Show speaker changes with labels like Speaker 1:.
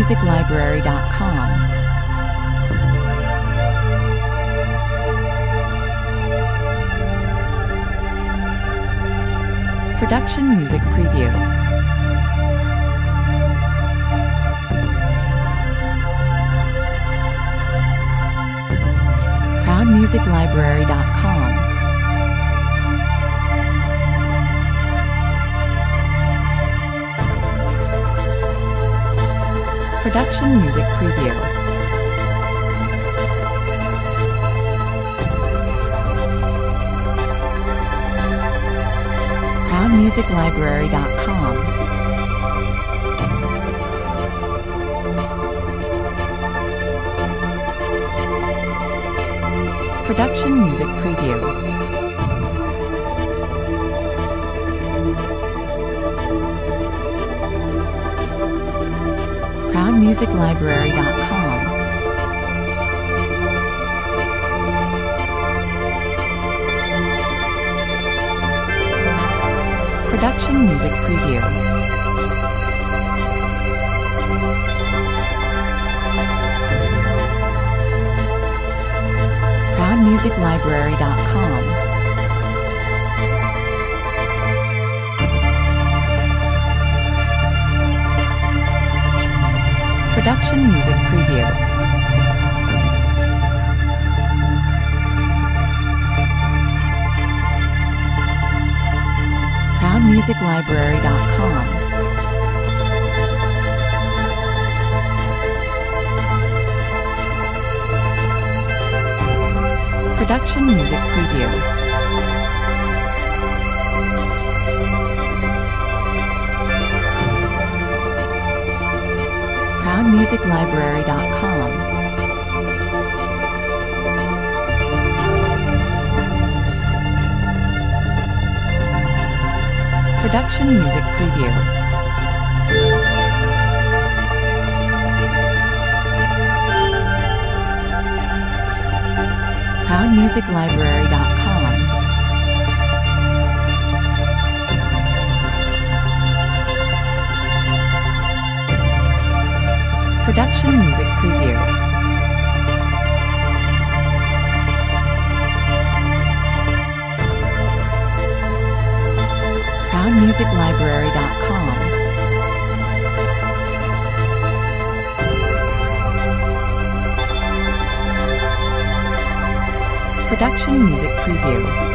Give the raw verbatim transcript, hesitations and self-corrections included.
Speaker 1: music library dot com. Production Music Preview. proud music library dot com. Production Music Preview. proud music library dot com. Production Music Preview. proud music library dot com. Production Music Preview. proud music library dot com. Production Music Preview. proud music library dot com. Production Music Preview. proud music library dot com. Production Music Preview. proud music library dot com. Production Music Preview. proud music library dot com. Production Music Preview.